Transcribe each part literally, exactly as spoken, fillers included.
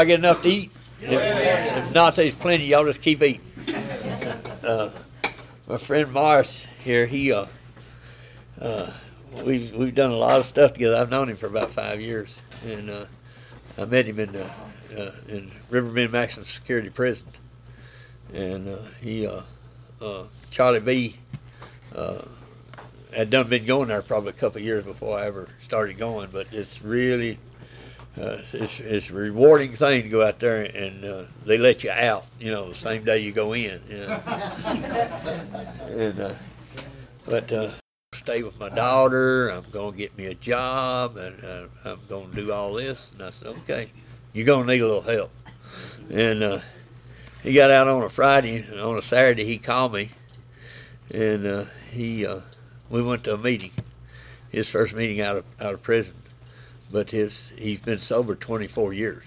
I get enough to eat. If, if not, there's plenty. Y'all just keep eating. Uh, my friend Morris here, he uh, uh, we've we've done a lot of stuff together. I've known him for about five years, and uh, I met him in the, uh, in Riverbend Maximum Security Prison, and uh, he uh, uh, Charlie B. Uh, had done been going there probably a couple of years before I ever started going, but it's really uh, it's, it's a rewarding thing to go out there and uh, they let you out, you know, the same day you go in. You know. and uh, but uh, stay with my daughter. I'm gonna get me a job, and uh, I'm gonna do all this. And I said, okay, you're gonna need a little help. And uh, he got out on a Friday, and on a Saturday he called me, and uh, he. Uh, We went to a meeting, his first meeting out of out of prison, but his he's been sober twenty-four years,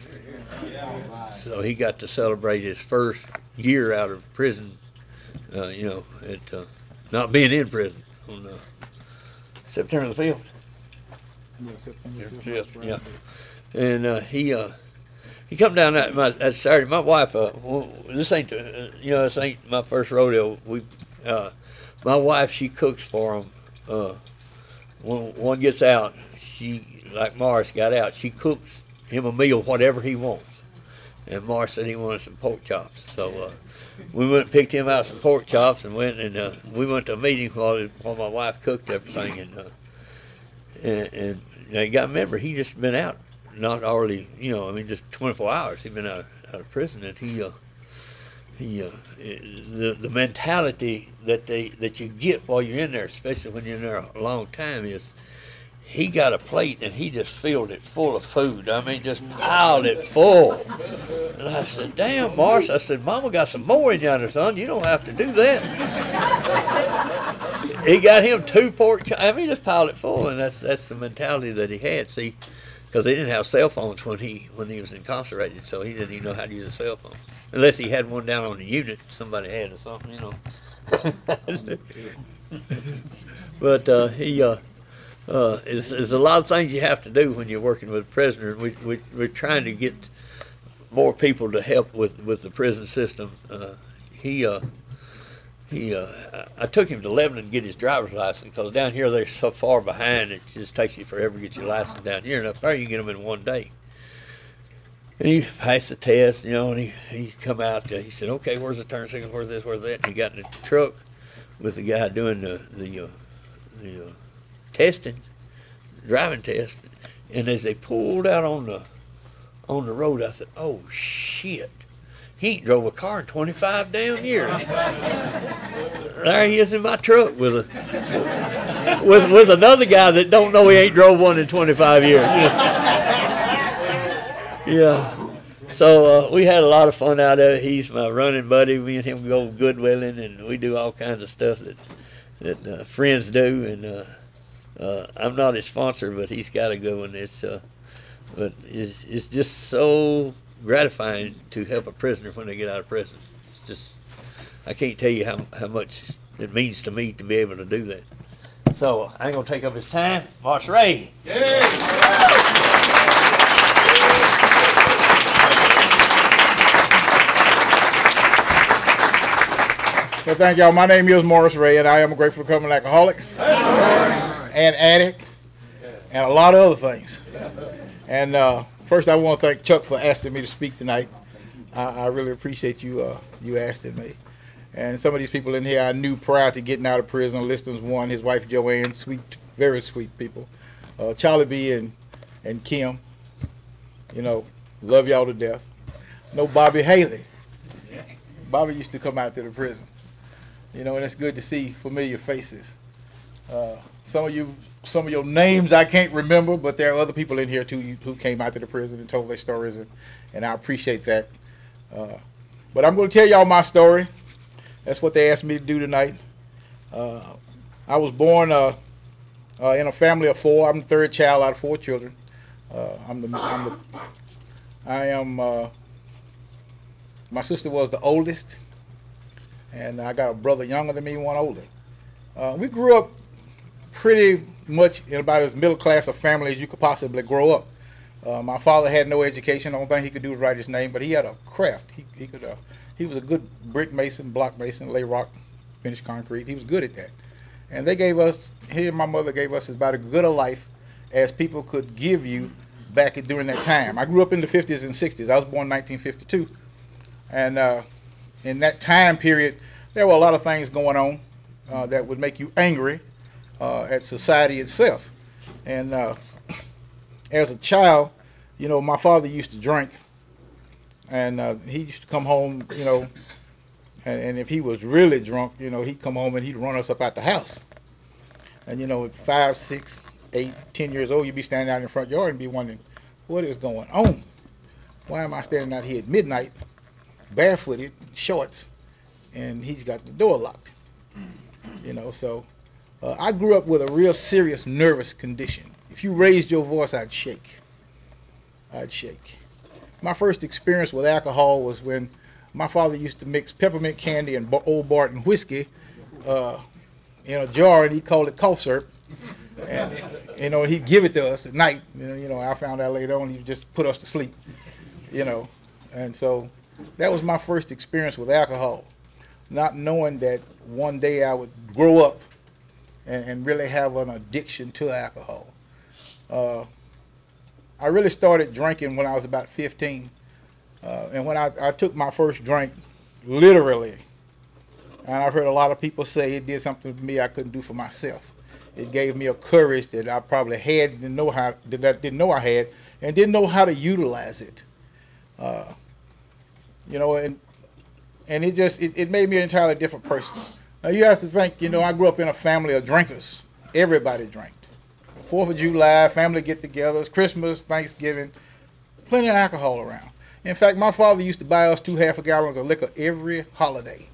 so he got to celebrate his first year out of prison, uh, you know, at uh, not being in prison on uh, September the fifth. Yeah, September the fifth. Yeah, and uh, he uh, he come down that, my, that Saturday. My wife, uh, well, this ain't uh, you know this ain't my first rodeo. We. Uh, My wife, she cooks for him. Uh, when one gets out, she, like Morris got out, she cooks him a meal, whatever he wants. And Morris said he wanted some pork chops. So uh, we went and picked him out some pork chops and went and uh, we went to a meeting while, while my wife cooked everything. And, uh, and, and you got to remember, he just been out, not already, you know, I mean, just twenty-four hours. He'd been out, out of prison. And he, uh, he, uh, the, the mentality that they that you get while you're in there, especially when you're in there a long time, is he got a plate and he just filled it full of food. I mean, just piled it full. And I said, damn, Morris, I said, Mama got some more in yonder, son. You don't have to do that. He got him two pork chops. I mean, he just piled it full, and that's that's the mentality that he had. See, because they didn't have cell phones when he when he was incarcerated, so he didn't even know how to use a cell phone. Unless he had one down on the unit, somebody had or something, you know. But uh, he, uh, uh, there's, there's a lot of things you have to do when you're working with prisoners. We, we, we're trying to get more people to help with, with the prison system. Uh, he, uh, he, uh, I took him to Lebanon to get his driver's license, because down here they're so far behind it just takes you forever to get your license down here. And up there you can get them in one day. And he passed the test, you know, and he, he come out, uh, he said, okay, where's the turn signal, where's this, where's that? And he got in the truck with the guy doing the the, uh, the uh, testing, driving test. And as they pulled out on the on the road, I said, oh, shit. He ain't drove a car in twenty-five damn years. There he is in my truck with a with with another guy that don't know he ain't drove one in twenty-five years. You know? Yeah, so uh, we had a lot of fun out there. He's my running buddy. Me and him go Goodwilling, and we do all kinds of stuff that that uh, friends do. And uh, uh, I'm not his sponsor, but he's got a good one. It's uh, but it's it's just so gratifying to help a prisoner when they get out of prison. It's just I can't tell you how how much it means to me to be able to do that. So I ain't gonna take up his time. Morris Ray. Yeah. Well, thank y'all. My name is Morris Ray, and I am a grateful recovering alcoholic and addict and a lot of other things. And uh, first, I want to thank Chuck for asking me to speak tonight. I, I really appreciate you uh, you asking me. And some of these people in here I knew prior to getting out of prison. Liston's one, his wife Joanne, sweet, very sweet people. Uh, Charlie B. and, and Kim, you know, love y'all to death. No Bobby Haley. Bobby used to come out to the prison. You know, and it's good to see familiar faces. Uh, some of you, some of your names I can't remember, but there are other people in here too who came out to the prison and told their stories, and, and I appreciate that. Uh, but I'm going to tell y'all my story. That's what they asked me to do tonight. Uh, I was born uh, uh, in a family of four. I'm the third child out of four children. Uh, I'm the, I'm the, I am. Uh, my sister was the oldest. And I got a brother younger than me, one older. Uh, we grew up pretty much in about as middle class a family as you could possibly grow up. Uh, my father had no education. The only thing he could do was write his name, but he had a craft. He, he could. Uh, he was a good brick mason, block mason, lay rock, finish concrete. He was good at that. And they gave us, he and my mother gave us about as good a life as people could give you back at, during that time. I grew up in the fifties and sixties. I was born in nineteen fifty-two. And uh, in that time period, there were a lot of things going on uh, that would make you angry uh, at society itself. And uh, as a child, you know, my father used to drink. And uh, he used to come home, you know, and, and if he was really drunk, you know, he'd come home and he'd run us up out the house. And, you know, at five, six, eight, ten years old, you'd be standing out in the front yard and be wondering, what is going on? Why am I standing out here at midnight, barefooted, shorts, and he's got the door locked? You know, so uh, I grew up with a real serious nervous condition. If you raised your voice, I'd shake. I'd shake. My first experience with alcohol was when my father used to mix peppermint candy and Old Barton whiskey uh, in a jar, and he called it cough syrup. And you know, he'd give it to us at night. You know, you know, I found out later on he just put us to sleep. You know, and so that was my first experience with alcohol, not knowing that one day I would grow up and, and really have an addiction to alcohol. Uh, I really started drinking when I was about fifteen. Uh, and when I, I took my first drink, literally, and I've heard a lot of people say it did something to me I couldn't do for myself. It gave me a courage that I probably had, didn't know how, that I didn't know I had, and didn't know how to utilize it. Uh, you know, and and it just, it, it made me an entirely different person. Now you have to think, you know, I grew up in a family of drinkers. Everybody drank. Fourth of July, family get-togethers, Christmas, Thanksgiving, plenty of alcohol around. In fact, my father used to buy us two half a gallons of liquor every holiday.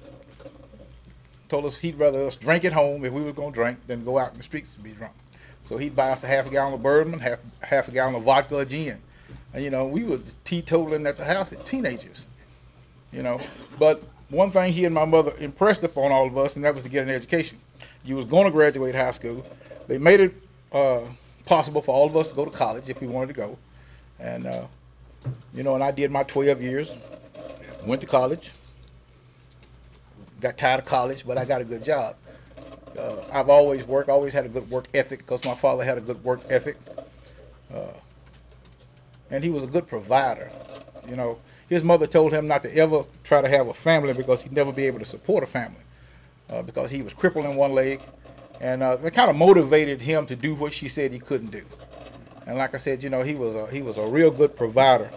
Told us he'd rather us drink at home if we were going to drink than go out in the streets to be drunk. So he'd buy us a half a gallon of bourbon, half, half a gallon of vodka or gin. And, you know, we was teetotaling at the house as teenagers, you know. But one thing he and my mother impressed upon all of us, and that was to get an education. You was going to graduate high school. They made it uh, possible for all of us to go to college if we wanted to go. And, uh, you know, and I did my twelve years, went to college, got tired of college, but I got a good job. Uh, I've always worked, always had a good work ethic because my father had a good work ethic. Uh, and he was a good provider. You know, his mother told him not to ever try to have a family because he'd never be able to support a family uh, because he was crippled in one leg. And uh, it kind of motivated him to do what she said he couldn't do. And like I said, you know, he was a, he was a real good provider.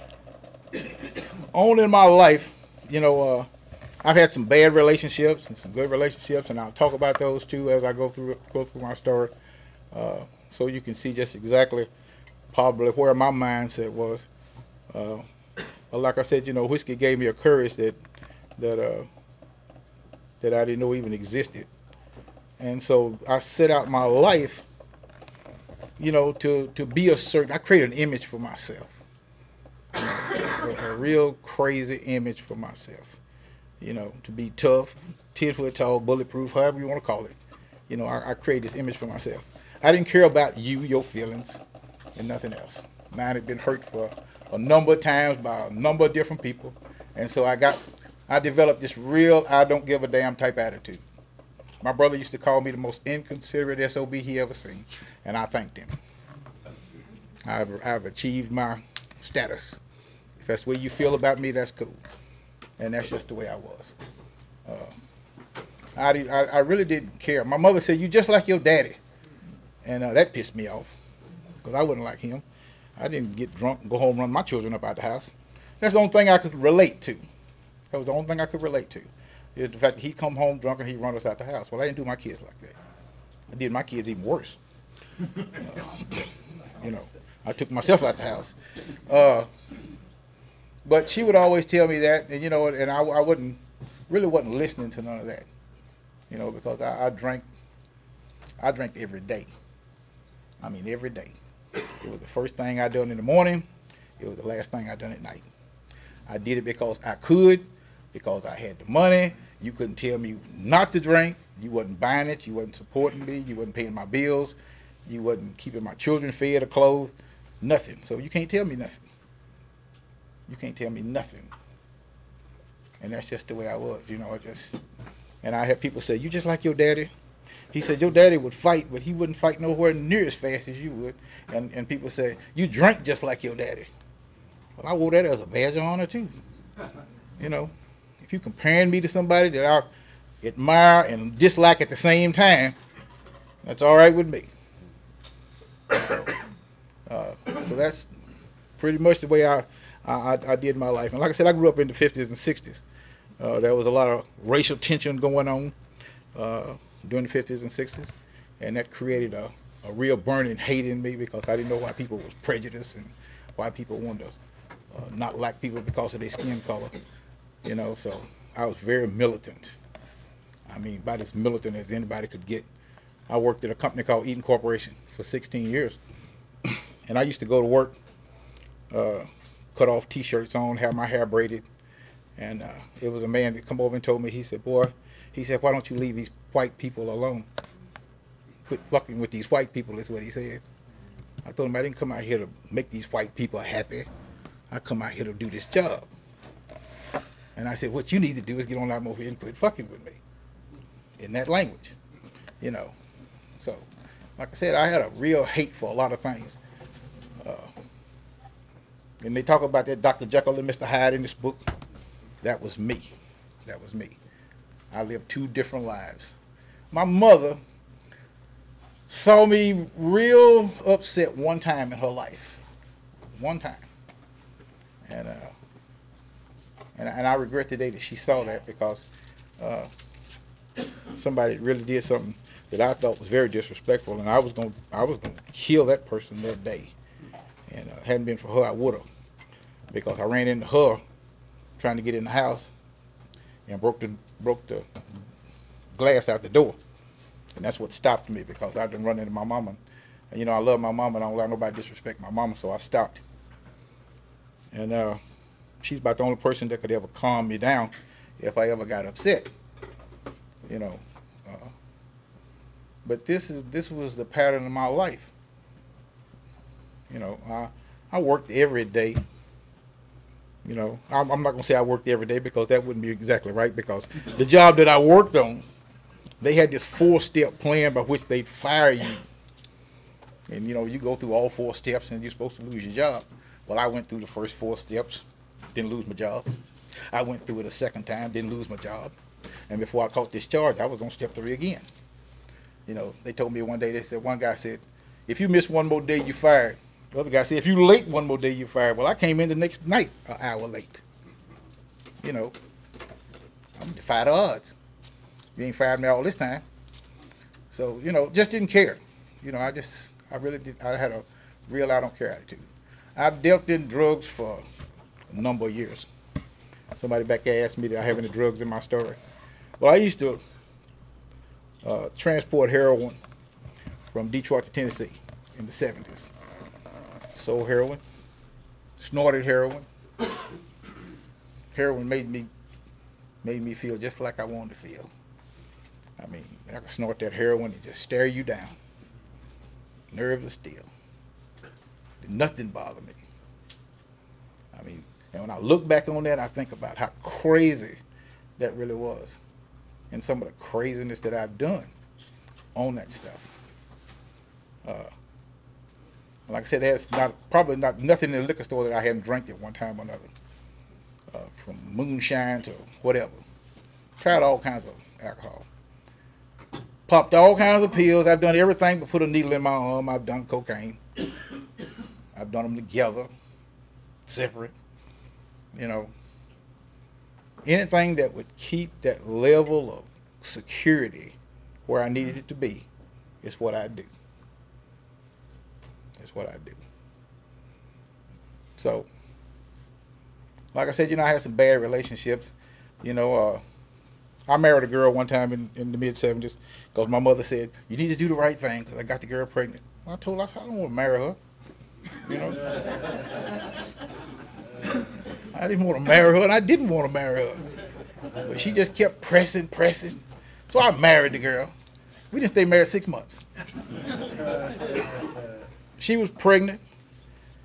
On in my life, you know, uh, I've had some bad relationships and some good relationships, and I'll talk about those too as I go through go through my story, uh, so you can see just exactly probably where my mindset was. Uh, but like I said, you know, whiskey gave me a courage that that uh, that I didn't know even existed, and so I set out my life, you know, to to be a certain. I created an image for myself, you know, a, a real crazy image for myself. You know, to be tough, ten foot tall, bulletproof, however you want to call it. You know, I, I created this image for myself. I didn't care about you, your feelings, and nothing else. Mine had been hurt for a number of times by a number of different people, and so I got, I developed this real I don't give a damn type attitude. My brother used to call me the most inconsiderate S O B he ever seen, and I thanked him. I've, I've achieved my status. If that's the way you feel about me, that's cool. And that's just the way I was. Uh, I, did, I I really didn't care. My mother said, "You just like your daddy," and uh, that pissed me off because I wasn't like him. I didn't get drunk and go home and run my children up out the house. That's the only thing I could relate to. That was the only thing I could relate to, is the fact that he'd come home drunk and he'd run us out the house. Well, I didn't do my kids like that. I did my kids even worse. Uh, you know, I took myself out the house. Uh, But she would always tell me that, and you know, and I, I wouldn't, really wasn't listening to none of that, you know, because I, I drank, I drank every day. I mean, every day. It was the first thing I done in the morning. It was the last thing I done at night. I did it because I could, because I had the money. You couldn't tell me not to drink. You wasn't buying it. You wasn't supporting me. You wasn't paying my bills. You wasn't keeping my children fed or clothed. nothing. So you can't tell me nothing. You can't tell me nothing. And that's just the way I was, you know. I just, and I had people say, "You just like your daddy." He said, "Your daddy would fight, but he wouldn't fight nowhere near as fast as you would." And and people say, "You drank just like your daddy." Well, I wore that as a badge of honor too. You know, if you comparing me to somebody that I admire and dislike at the same time, that's all right with me. So, uh, so that's pretty much the way I, I I did my life. And like I said, I grew up in the fifties and sixties. Uh, there was a lot of racial tension going on uh, during the fifties and sixties, and that created a, a real burning hate in me because I didn't know why people was prejudiced and why people wanted to uh, not like people because of their skin color. You know, so I was very militant. I mean, about as militant as anybody could get. I worked at a company called Eaton Corporation for sixteen years. And I used to go to work, uh, cut off T-shirts on, have my hair braided. And uh, it was a man that come over and told me, he said, "Boy," he said, "why don't you leave these white people alone? Quit fucking with these white people," is what he said. I told him I didn't come out here to make these white people happy. I come out here to do this job. And I said, "What you need to do is get on out over here and quit fucking with me." In that language, you know. So, like I said, I had a real hate for a lot of things. Uh, and they talk about that Doctor Jekyll and Mister Hyde in this book. That was me. That was me. I lived two different lives. My mother saw me real upset one time in her life. One time. And uh, and, and I regret today that she saw that because uh, somebody really did something that I thought was very disrespectful, and I was gonna I was gonna kill that person that day. And uh, hadn't been for her, I would have, because I ran into her trying to get in the house and broke the broke the glass out the door, and that's what stopped me because I've been running into my mama. And you know, I love my mama, and I don't let nobody disrespect my mama, so I stopped. And uh, she's about the only person that could ever calm me down if I ever got upset. You know, uh, but this is this was the pattern of my life. You know, I I worked every day. You know, I'm, I'm not gonna say I worked every day because that wouldn't be exactly right. Because the job that I worked on, they had this four-step plan by which they'd fire you. And you know, you go through all four steps and you're supposed to lose your job. Well, I went through the first four steps, didn't lose my job. I went through it a second time, didn't lose my job. And before I caught this charge, I was on step three again. You know, they told me one day, they said, one guy said, "If you miss one more day, you're fired." The other guy said, "If you late one more day, you're fired." Well, I came in the next night an hour late. You know, I'm defy the odds. You ain't fired me all this time. So, you know, just didn't care. You know, I just, I really did, I had a real I don't care attitude. I've dealt in drugs for a number of years. Somebody back there asked me, did I have any drugs in my story? Well, I used to uh, transport heroin from Detroit to Tennessee in the seventies. Sold heroin, snorted heroin. Heroin made me made me feel just like I wanted to feel. I mean, I could snort that heroin and just stare you down. Nerves are still. Nothing bothered me. I mean, and when I look back on that, I think about how crazy that really was. And some of the craziness that I've done on that stuff. Uh, like I said, there's not probably not nothing in the liquor store that I hadn't drank at one time or another. Uh, from moonshine to whatever. Tried all kinds of alcohol. Popped all kinds of pills. I've done everything but put a needle in my arm. I've done cocaine. I've done them together, separate. You know, anything that would keep that level of security where I needed it to be is what I do. That's what I do. So, like I said, you know, I had some bad relationships. You know, uh, I married a girl one time in, in the mid seventies because my mother said, "You need to do the right thing," because I got the girl pregnant. Well, I told her, I said, "I don't want to marry her." You know? I didn't want to marry her, and I didn't want to marry her. But she just kept pressing, pressing. So I married the girl. We didn't stay married six months. She was pregnant.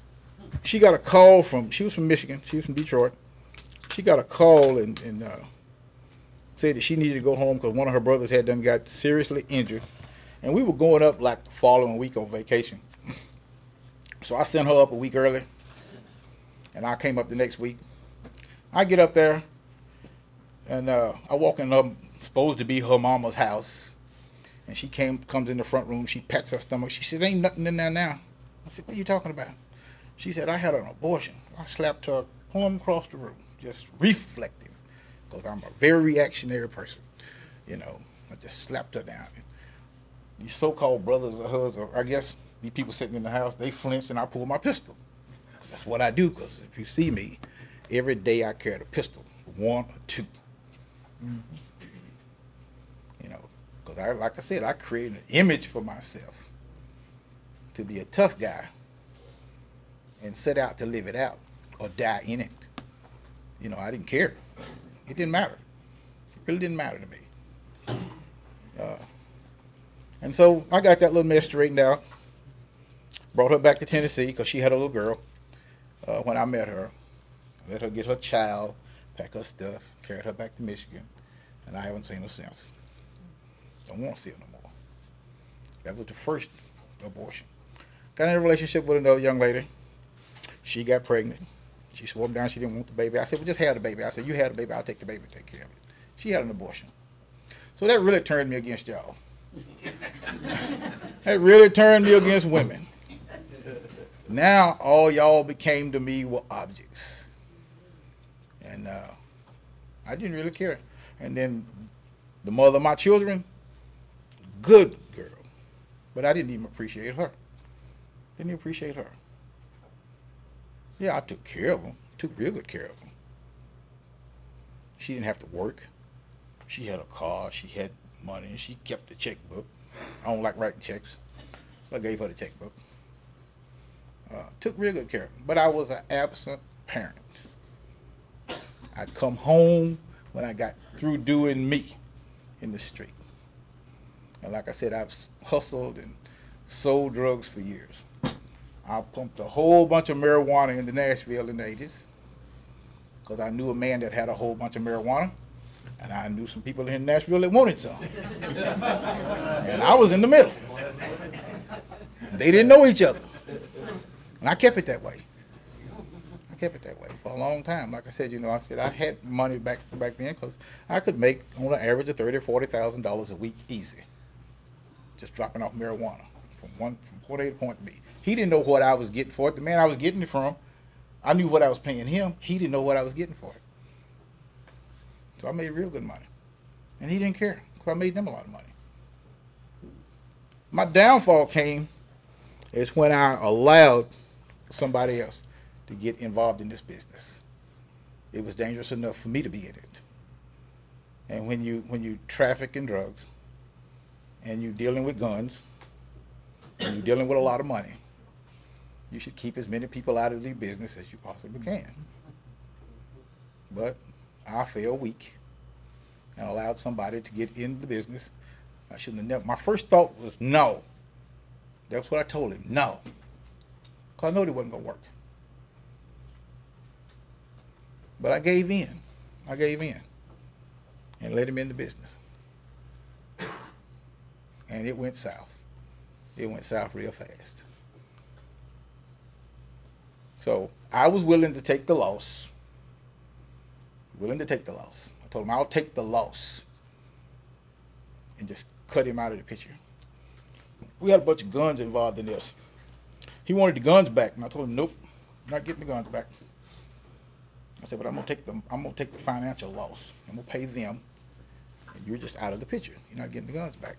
she got a call from, she was from Michigan, she was from Detroit. She got a call and, and uh, said that she needed to go home because one of her brothers had done got seriously injured. And we were going up like the following week on vacation. So I sent her up a week early, and I came up the next week. I get up there, and uh, I walk in her, supposed to be her mama's house. And she came, comes in the front room. She pats her stomach. She said, "Ain't nothing in there now." I said, "What are you talking about?" She said, "I had an abortion." I slapped her plumb across the room, just reflective, because I'm a very reactionary person. You know, I just slapped her down. These so-called brothers of hers, or I guess these people sitting in the house, they flinched, and I pulled my pistol. Because that's what I do, because if you see me, every day I carry a pistol, one or two. Mm-hmm. You know, because I, like I said, I created an image for myself to be a tough guy and set out to live it out or die in it. You know, I didn't care. It didn't matter. It really didn't matter to me. Uh, and so I got that little mess straightened out. Brought her back to Tennessee because she had a little girl uh, when I met her. Let her get her child, pack her stuff, carried her back to Michigan, and I haven't seen her since. Don't want to see her no more. That was the first abortion. Got in a relationship with another young lady. She got pregnant. She swore me down she didn't want the baby. I said, "Well, just have the baby." I said, "You have the baby, I'll take the baby and take care of it." She had an abortion. So that really turned me against y'all. That really turned me against women. Now all y'all became to me were objects. And uh, I didn't really care. And then the mother of my children, good girl. But I didn't even appreciate her. Didn't even appreciate her. Yeah, I took care of them. Took real good care of them. She didn't have to work. She had a car. She had money. She kept the checkbook. I don't like writing checks, so I gave her the checkbook. Uh, took real good care of them. But I was an absent parent. I'd come home when I got through doing me in the street. And like I said, I've hustled and sold drugs for years. I pumped a whole bunch of marijuana into Nashville in the eighties because I knew a man that had a whole bunch of marijuana, and I knew some people in Nashville that wanted some. And I was in the middle. They didn't know each other. And I kept it that way. I kept it that way for a long time. Like I said, you know, I said I had money back back then because I could make on an average of thirty or forty thousand dollars a week easy, just dropping off marijuana from one from point A to point B. He didn't know what I was getting for it. The man I was getting it from, I knew what I was paying him. He didn't know what I was getting for it. So I made real good money, and he didn't care because I made them a lot of money. My downfall came is when I allowed somebody else to get involved in this business. It was dangerous enough for me to be in it. And when you when you traffic in drugs, and you're dealing with guns, and you're dealing with a lot of money, you should keep as many people out of the business as you possibly can. But I fell weak and allowed somebody to get in the business. I shouldn't have never. My first thought was no. That's what I told him, no. Because I know it wasn't going to work. But I gave in. I gave in and let him in the business. And it went south. It went south real fast. So I was willing to take the loss. Willing to take the loss. I told him I'll take the loss and just cut him out of the picture. We had a bunch of guns involved in this. He wanted the guns back, and I told him, nope, not getting the guns back. I said, but I'm gonna take the I'm gonna take the financial loss. I'm gonna pay them, and you're just out of the picture. You're not getting the guns back.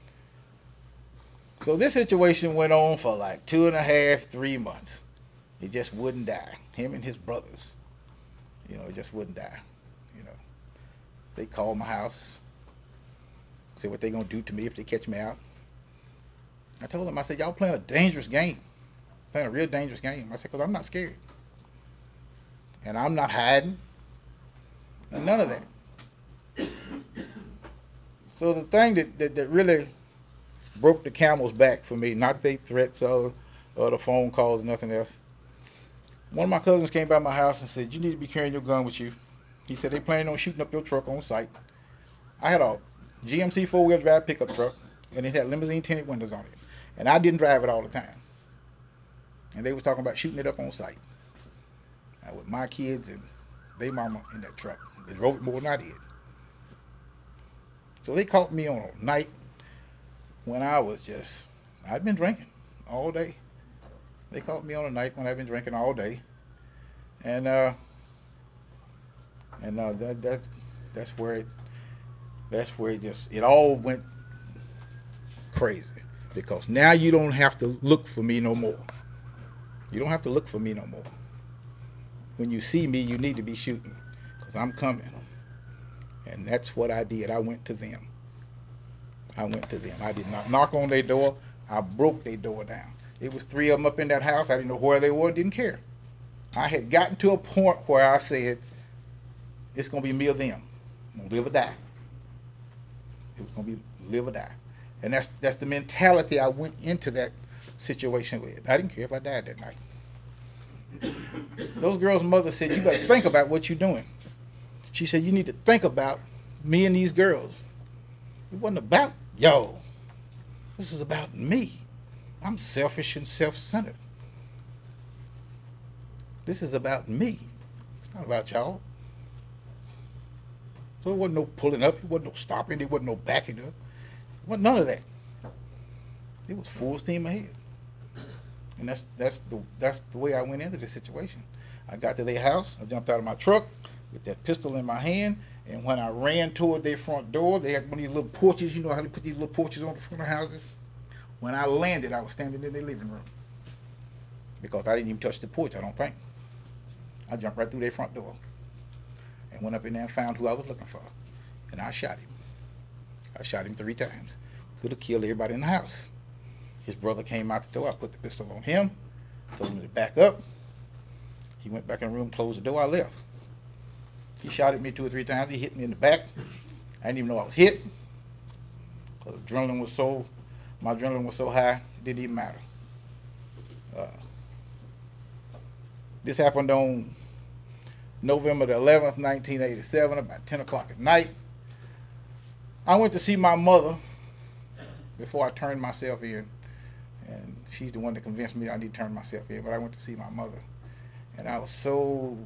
So this situation went on for like two and a half, three months. It just wouldn't die. Him and his brothers, you know, it just wouldn't die. You know, they called my house, said what they gonna do to me if they catch me out. I told them, I said, y'all playing a dangerous game, playing a real dangerous game. I said, because I'm not scared. And I'm not hiding, and none of that. So the thing that, that, that really broke the camel's back for me, not the threats or, or the phone calls, nothing else, One of my cousins came by my house and said, you need to be carrying your gun with you. He said, they planning on shooting up your truck on site. I had a G M C four-wheel drive pickup truck, and it had limousine tinted windows on it. And I didn't drive it all the time. And they was talking about shooting it up on site. I, with my kids and their mama in that truck. They drove it more than I did. So they caught me on a night when I was just, I'd been drinking all day. They caught me on a night when I'd been drinking all day. And uh, and uh, that, that's that's where it, that's where it just, it all went crazy. Because now you don't have to look for me no more. You don't have to look for me no more. When you see me, you need to be shooting, because I'm coming. And that's what I did. I went to them. I went to them. I did not knock on their door. I broke their door down. It was three of them up in that house. I didn't know where they were and didn't care. I had gotten to a point where I said, it's going to be me or them. I'm going to live or die. It was going to be live or die. And that's that's the mentality I went into that situation with. I didn't care if I died that night. Those girls' mother said, you better think about what you're doing. She said, you need to think about me and these girls. It wasn't about yo. This is about me. I'm selfish and self-centered. This is about me. It's not about y'all. So it wasn't no pulling up. It wasn't no stopping. It wasn't no backing up. It wasn't none of that. It was full steam ahead. And that's that's the that's the way I went into the situation. I got to their house. I jumped out of my truck with that pistol in my hand. And when I ran toward their front door, they had one of these little porches. You know how they put these little porches on the front of houses? When I landed, I was standing in their living room. Because I didn't even touch the porch, I don't think. I jumped right through their front door. And went up in there and found who I was looking for. And I shot him. I shot him three times. Could have killed everybody in the house. His brother came out the door. I put the pistol on him. Told him to back up. He went back in the room, closed the door. I left. He shot at me two or three times. He hit me in the back. I didn't even know I was hit. The adrenaline was so, my adrenaline was so high, it didn't even matter. Uh, this happened on November the eleventh, nineteen eighty-seven, about ten o'clock at night. I went to see my mother before I turned myself in. And she's the one that convinced me I need to turn myself in. But I went to see my mother. And I was so,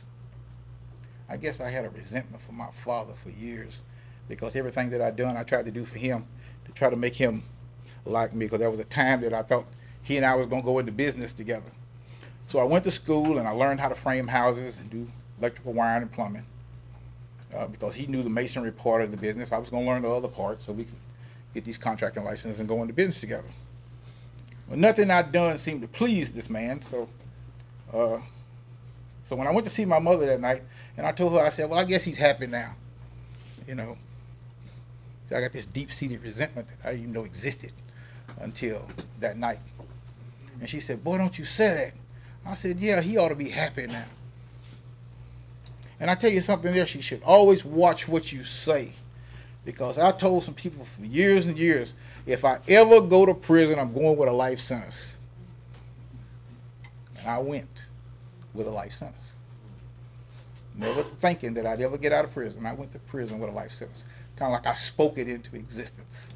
I guess I had a resentment for my father for years. Because everything that I done, I tried to do for him to try to make him like me. Because there was a time that I thought he and I was going to go into business together. So I went to school and I learned how to frame houses and do electrical wiring and plumbing. Uh, because he knew the masonry part of the business. I was going to learn the other part so we could get these contracting licenses and go into business together. Well, nothing I'd done seemed to please this man, so uh, so when I went to see my mother that night, and I told her, I said, well, I guess he's happy now, you know. So I got this deep-seated resentment that I didn't even know existed until that night. And she said, boy, don't you say that. I said, yeah, he ought to be happy now. And I tell you something else, you should always watch what you say. Because I told some people for years and years, if I ever go to prison, I'm going with a life sentence. And I went with a life sentence. Never thinking that I'd ever get out of prison. I went to prison with a life sentence. Kind of like I spoke it into existence.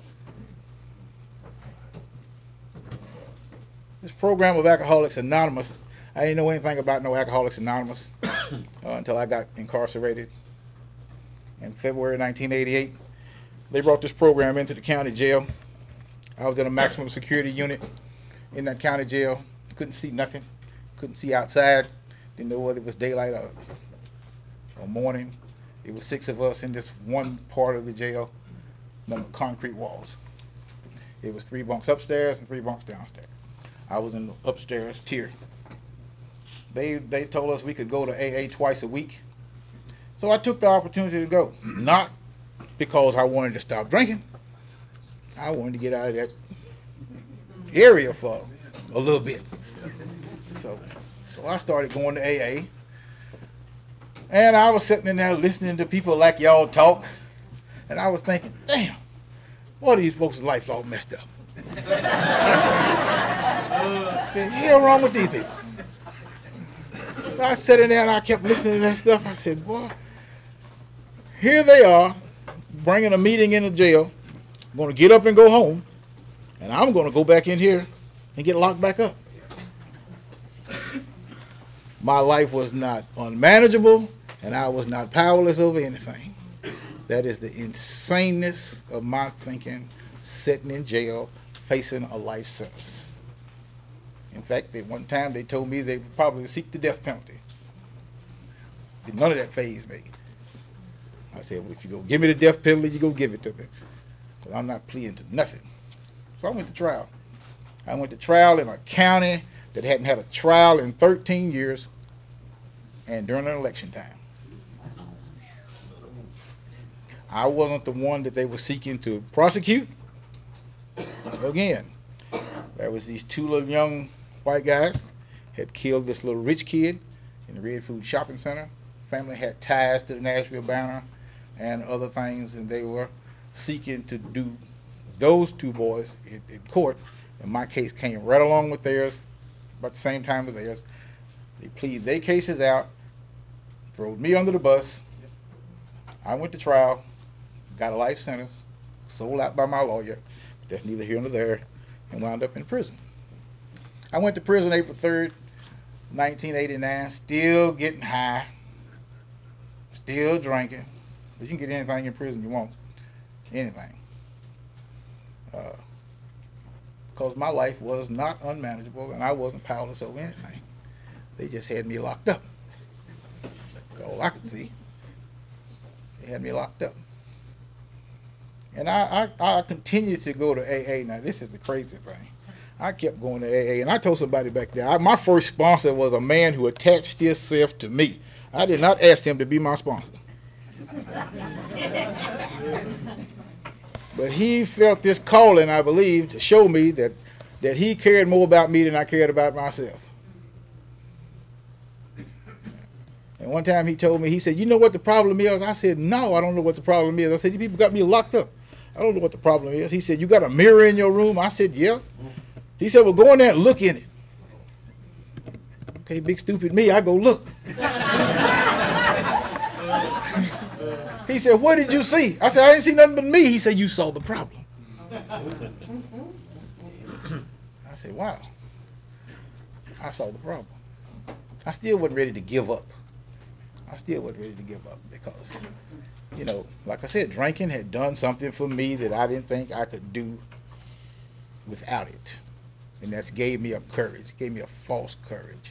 This program of Alcoholics Anonymous, I didn't know anything about no Alcoholics Anonymous uh, until I got incarcerated. In February nineteen eighty-eight, they brought this program into the county jail. I was in a maximum security unit in that county jail. Couldn't see nothing. Couldn't see outside. Didn't know whether it was daylight or, or morning. It was six of us in this one part of the jail, number concrete walls. It was three bunks upstairs and three bunks downstairs. I was in the upstairs tier. They they told us we could go to A A twice a week. So I took the opportunity to go. Not because I wanted to stop drinking. I wanted to get out of that area for a little bit. So, so I started going to A A. And I was sitting in there listening to people like y'all talk. And I was thinking, damn, what are these folks' life all messed up? What the hell wrong with these people? I sat in there and I kept listening to that stuff. I said, boy, here they are bringing a meeting in the jail. I'm going to get up and go home, and I'm going to go back in here and get locked back up. My life was not unmanageable, and I was not powerless over anything. That is the insaneness of my thinking, sitting in jail, facing a life sentence. In fact, at one time they told me they would probably seek the death penalty. None of that fazed me. I said, well, if you go give me the death penalty, you go give it to me. Because I'm not pleading to nothing. So I went to trial. I went to trial in a county that hadn't had a trial in thirteen years, and during an election time. I wasn't the one that they were seeking to prosecute. Again, there was these two little young white guys had killed this little rich kid in the Red Food Shopping Center. Family had ties to the Nashville Banner and other things, and they were seeking to do those two boys in, in court. And my case came right along with theirs, about the same time as theirs. They pleaded their cases out, threw me under the bus. I went to trial, got a life sentence, sold out by my lawyer, but that's neither here nor there, and wound up in prison. I went to prison April third, nineteen eighty-nine, still getting high, still drinking. But you can get anything in prison you want, anything. Uh, because my life was not unmanageable, and I wasn't powerless over anything. They just had me locked up. That's all I could see. They had me locked up. And I, I, I continued to go to A A. Now, this is the crazy thing. I kept going to A A, and I told somebody back there, I, my first sponsor was a man who attached himself to me. I did not ask him to be my sponsor. But he felt this calling, I believe, to show me that, that he cared more about me than I cared about myself. And one time he told me, he said, you know what the problem is? I said, no, I don't know what the problem is. I said, you people got me locked up. I don't know what the problem is. He said, you got a mirror in your room? I said, yeah. He said, well, go in there and look in it. Okay, big stupid me, I go look. He said, what did you see? I said, I didn't see nothing but me. He said, you saw the problem. I said, wow. I saw the problem. I still wasn't ready to give up. I still wasn't ready to give up because, you know, like I said, drinking had done something for me that I didn't think I could do without it. And that's gave me a courage, gave me a false courage.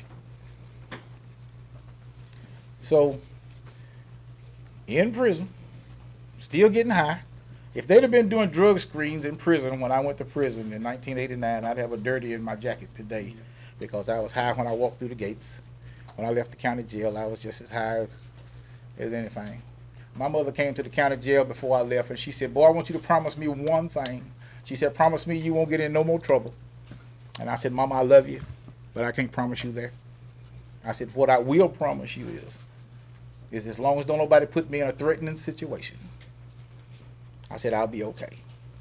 So, in prison, still getting high. If they'd have been doing drug screens in prison when I went to prison in nineteen eighty-nine, I'd have a dirty in my jacket today because I was high when I walked through the gates. When I left the county jail, I was just as high as, as anything. My mother came to the county jail before I left, and she said, boy, I want you to promise me one thing. She said, promise me you won't get in no more trouble. And I said, Mama, I love you, but I can't promise you that. I said, what I will promise you is, is as long as don't nobody put me in a threatening situation, I said, I'll be okay.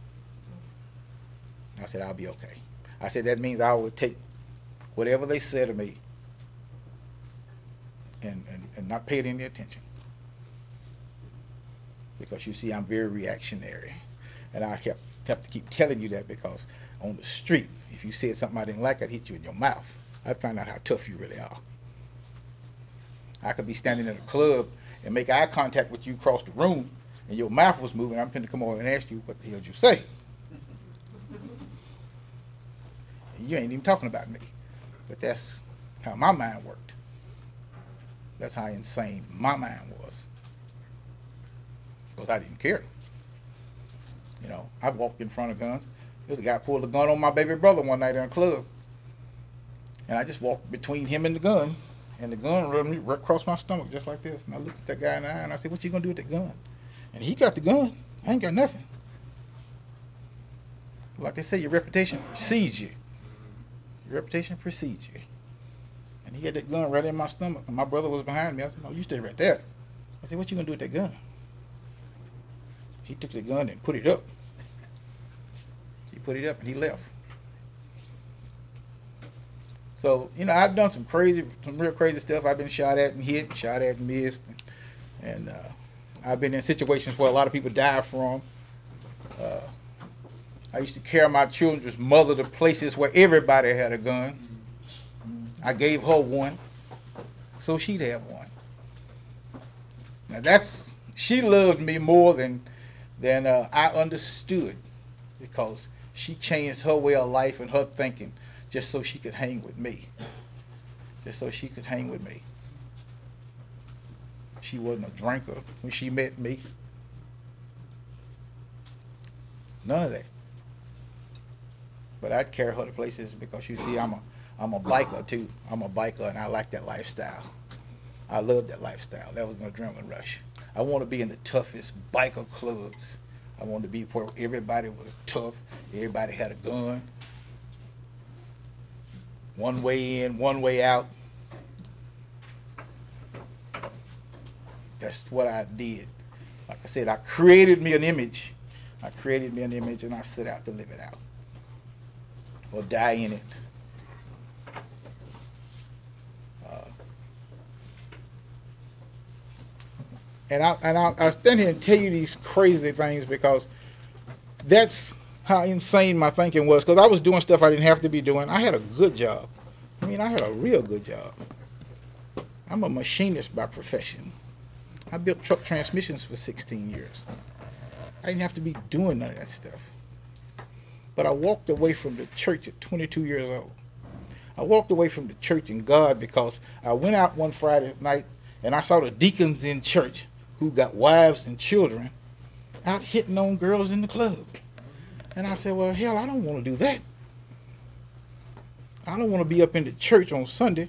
I said, I'll be okay. I said, that means I would take whatever they said to me and, and, and not pay it any attention. Because you see, I'm very reactionary. And I kept have to keep telling you that because on the street, if you said something I didn't like, I'd hit you in your mouth. I'd find out how tough you really are. I could be standing in a club and make eye contact with you across the room, and your mouth was moving. I'm finna come over and ask you, what the hell did you say? And you ain't even talking about me. But that's how my mind worked. That's how insane my mind was. Because I didn't care. You know, I walked in front of guns. There was a guy pulled a gun on my baby brother one night in a club. And I just walked between him and the gun. And the gun run me right across my stomach just like this. And I looked at that guy in the eye and I said, what you gonna do with that gun? And he got the gun. I ain't got nothing. Like they say, your reputation precedes you. Your reputation precedes you. And he had that gun right in my stomach. And my brother was behind me. I said, no, you stay right there. I said, what you gonna do with that gun? He took the gun and put it up. He put it up and he left. So, you know, I've done some crazy, some real crazy stuff. I've been shot at and hit, shot at and missed. And uh, I've been in situations where a lot of people die from. Uh, I used to carry my children's mother to places where everybody had a gun. I gave her one, so she'd have one. Now that's, she loved me more than, than uh, I understood, because she changed her way of life and her thinking just so she could hang with me. Just so she could hang with me. She wasn't a drinker when she met me. None of that. But I'd carry her to places because, you see, I'm a I'm a biker too. I'm a biker and I like that lifestyle. I love that lifestyle. That was an adrenaline rush. I want to be in the toughest biker clubs. I wanted to be where everybody was tough. Everybody had a gun. One way in, one way out. That's what I did. Like I said, I created me an image. I created me an image and I set out to live it out. Or die in it. Uh, and I and I, I stand here and tell you these crazy things because that's how insane my thinking was. Because I was doing stuff I didn't have to be doing. I had a good job. I mean, I had a real good job. I'm a machinist by profession. I built truck transmissions for sixteen years. I didn't have to be doing none of that stuff. But I walked away from the church at twenty-two years old. I walked away from the church and God because I went out one Friday night and I saw the deacons in church who got wives and children out hitting on girls in the club. And I said, well, hell, I don't want to do that. I don't want to be up in the church on Sunday.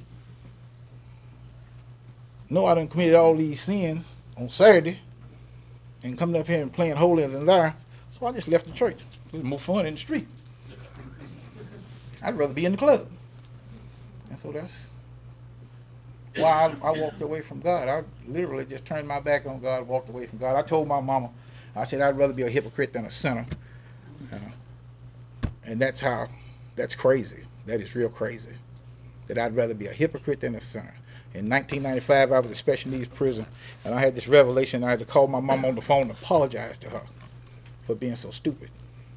No, I done committed all these sins on Saturday and coming up here and playing holier than thou. So I just left the church. It was more fun in the street. I'd rather be in the club. And so that's why I, I walked away from God. I literally just turned my back on God, walked away from God. I told my mama, I said, I'd rather be a hypocrite than a sinner. Uh, and that's how, that's crazy. That is real crazy. That I'd rather be a hypocrite than a sinner. In nineteen ninety-five, I was in special needs prison, and I had this revelation. I had to call my mom on the phone and apologize to her for being so stupid.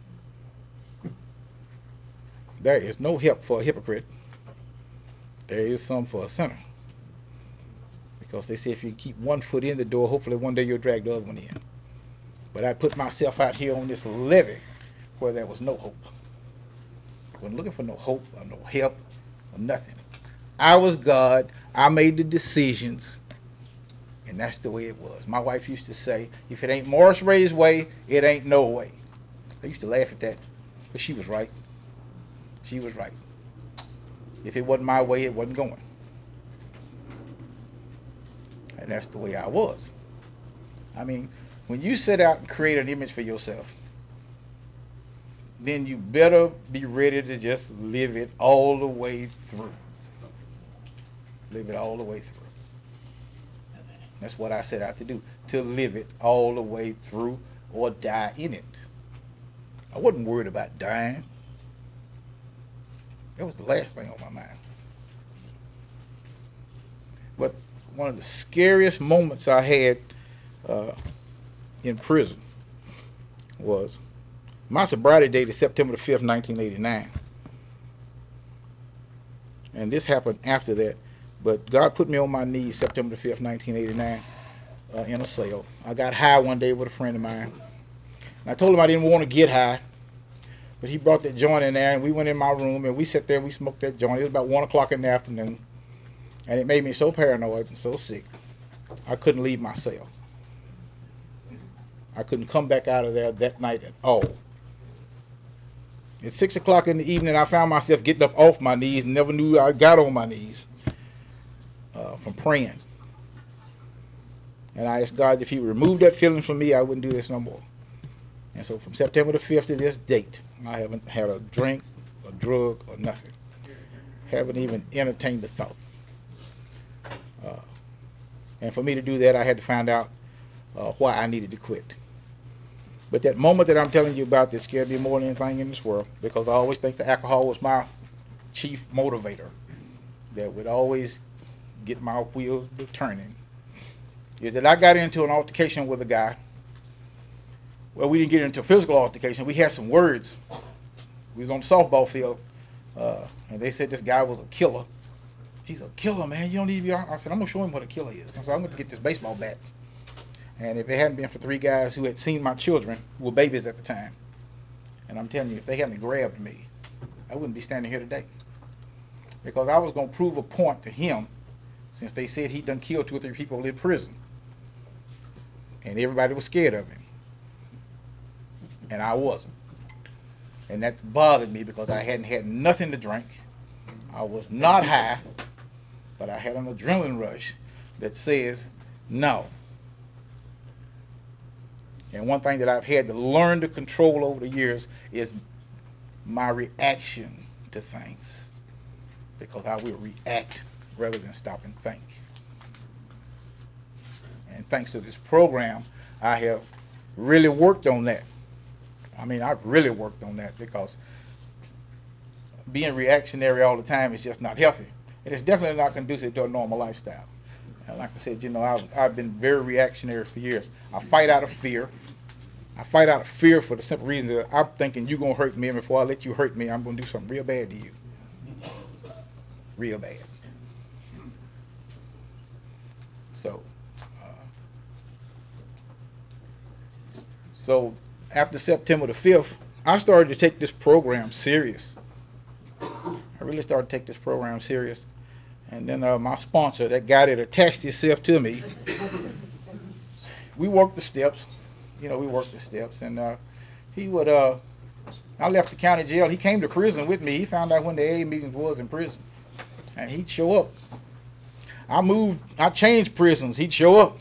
There is no help for a hypocrite. There is some for a sinner. Because they say if you keep one foot in the door, hopefully one day you'll drag the other one in. But I put myself out here on this levee where there was no hope. I wasn't looking for no hope or no help or nothing. I was God. I made the decisions. And that's the way it was. My wife used to say, if it ain't Morris Ray's way, it ain't no way. I used to laugh at that, but she was right. She was right. If it wasn't my way, it wasn't going. And that's the way I was. I mean, when you set out and create an image for yourself, then you better be ready to just live it all the way through. Live it all the way through. That's what I set out to do, to live it all the way through or die in it. I wasn't worried about dying. That was the last thing on my mind. But one of the scariest moments I had uh, in prison was my sobriety date is September the fifth, nineteen eighty-nine. And this happened after that. But God put me on my knees September the fifth, nineteen eighty-nine, uh, in a cell. I got high one day with a friend of mine. And I told him I didn't want to get high. But he brought that joint in there, and we went in my room, and we sat there, and we smoked that joint. It was about one o'clock in the afternoon. And it made me so paranoid and so sick, I couldn't leave my cell. I couldn't come back out of there that night at all. At six o'clock in the evening, I found myself getting up off my knees and never knew I got on my knees uh, from praying. And I asked God if he would remove that feeling from me, I wouldn't do this no more. And so from September the fifth to this date, I haven't had a drink, a drug, or nothing. Haven't even entertained the thought. Uh, and for me to do that, I had to find out uh, why I needed to quit. But that moment that I'm telling you about that scared me more than anything in this world, because I always think the alcohol was my chief motivator. that would always get my wheels turning is that I got into an altercation with a guy. Well, we didn't get into a physical altercation. We had some words. We was on the softball field, uh, and they said this guy was a killer. He's a killer, man. You don't need to be. I said, I'm gonna show him what a killer is. So I'm gonna get this baseball bat. And if it hadn't been for three guys who had seen my children, who were babies at the time, and I'm telling you, if they hadn't grabbed me, I wouldn't be standing here today. Because I was gonna prove a point to him, since they said he done killed two or three people in prison, and everybody was scared of him, and I wasn't. And that bothered me because I hadn't had nothing to drink. I was not high, but I had an adrenaline rush that says no. And one thing that I've had to learn to control over the years is my reaction to things, because I will react rather than stop and think. And thanks to this program, I have really worked on that. I mean, I've really worked on that, because being reactionary all the time is just not healthy. And it's definitely not conducive to a normal lifestyle. And like I said, you know, I've, I've been very reactionary for years. I fight out of fear. I fight out of fear for the simple reason that I'm thinking you're going to hurt me, and before I let you hurt me, I'm going to do something real bad to you. Real bad. So, uh, so after September the fifth, I started to take this program serious. I really started to take this program serious. And then uh, my sponsor, that guy that attached himself to me, we worked the steps. You know, we worked the steps. And uh, he would, uh, I left the county jail. He came to prison with me. He found out when the A A meetings was in prison. And he'd show up. I moved, I changed prisons. He'd show up.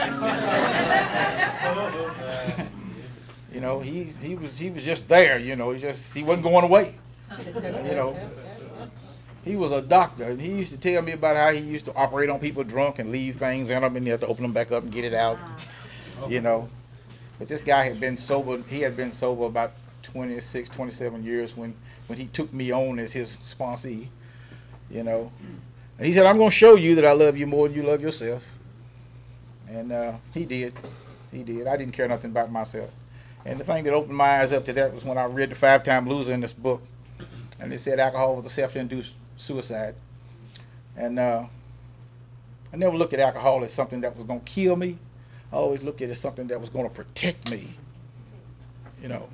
You know, he, he was he was just there, you know, he just he wasn't going away. You know. He was a doctor, and he used to tell me about how he used to operate on people drunk and leave things in them, and he had to open them back up and get it out. You know. But this guy had been sober, he had been sober about twenty-six, twenty-seven years when, when he took me on as his sponsee, you know. And he said, I'm going to show you that I love you more than you love yourself. And uh, he did. He did. I didn't care nothing about myself. And the thing that opened my eyes up to that was when I read The Five-Time Loser in this book. And it said alcohol was a self-induced suicide. And uh, I never looked at alcohol as something that was going to kill me. I always looked at it as something that was going to protect me, you know.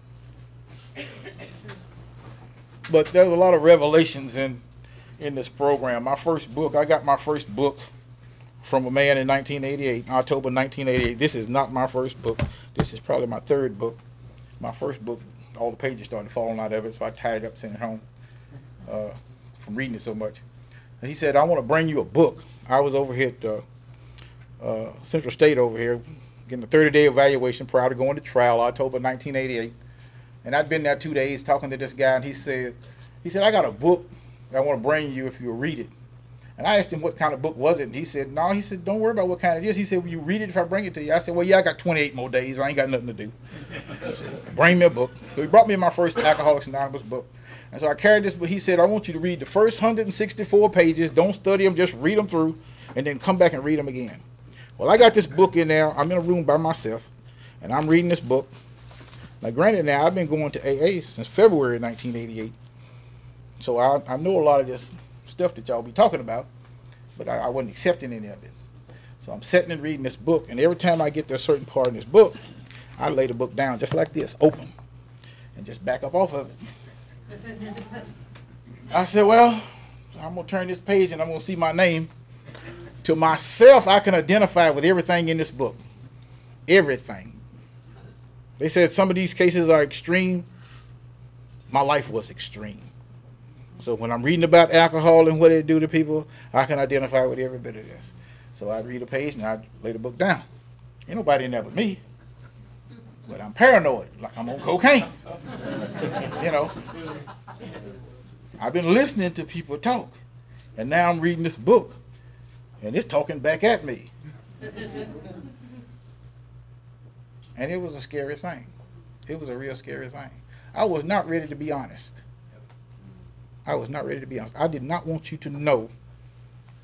But there's a lot of revelations in in this program. My first book, I got my first book from a man in nineteen eighty-eight, October nineteen eighty-eight. This is not my first book. This is probably my third book. My first book, all the pages started falling out of it, so I tied it up, sent it home uh, from reading it so much. And he said, I want to bring you a book. I was over here at uh, uh, Central State over here, getting a thirty-day evaluation prior to going to trial, October nineteen eighty-eight. And I'd been there two days talking to this guy, and he said, he said, I got a book that I want to bring you if you'll read it. And I asked him what kind of book was it, and he said, no, he said, don't worry about what kind it is. He said, will you read it if I bring it to you? I said, well, yeah, I got twenty-eight more days. I ain't got nothing to do. So, bring me a book. So he brought me my first Alcoholics Anonymous book. And so I carried this book. He said, I want you to read the first one hundred sixty-four pages. Don't study them, just read them through, and then come back and read them again. Well, I got this book in there. I'm in a room by myself, and I'm reading this book. Now, granted, now, I've been going to A A since February nineteen eighty-eight. So I, I know a lot of this stuff that y'all be talking about, but I, I wasn't accepting any of it. So I'm sitting and reading this book, and every time I get to a certain part in this book, I lay the book down just like this, open, and just back up off of it. I said, well, I'm going to turn this page, and I'm going to see my name. To myself, I can identify with everything in this book. Everything. They said some of these cases are extreme. My life was extreme. So when I'm reading about alcohol and what it do to people, I can identify with every bit of this. So I read a page and I lay the book down. Ain't nobody in there but me. But I'm paranoid, like I'm on cocaine. You know. I've been listening to people talk. And now I'm reading this book. And it's talking back at me. And it was a scary thing. It was a real scary thing. I was not ready to be honest. I was not ready to be honest. I did not want you to know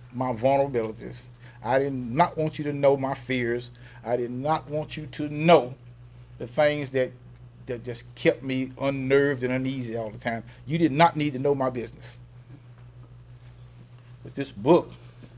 my vulnerabilities. I did not want you to know my fears. I did not want you to know the things that that just kept me unnerved and uneasy all the time. You did not need to know my business. But this book,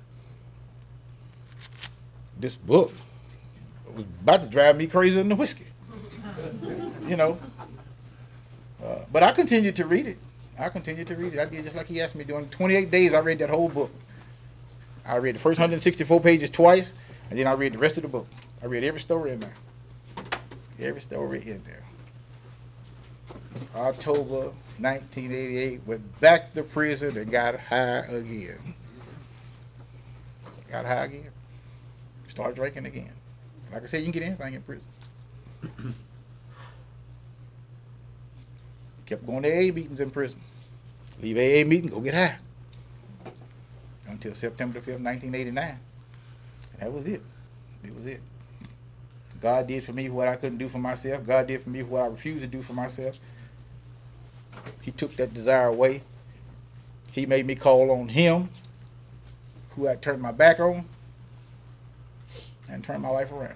this book was about to drive me crazier than the whiskey. You know. Uh, but I continued to read it. I continued to read it. I did just like he asked me to. In twenty-eight days, I read that whole book. I read the first one hundred sixty-four pages twice, and then I read the rest of the book. I read every story in there. Every story in there. October nineteen eighty-eight, went back to prison and got high again. Got high again. Start drinking again. Like I said, you can get anything in prison. Kept going to A A meetings in prison. Leave A A meeting, go get high. Until September the fifth, nineteen eighty-nine. And that was it. It was it. God did for me what I couldn't do for myself. God did for me what I refused to do for myself. He took that desire away. He made me call on him, who I turned my back on, and turned my life around.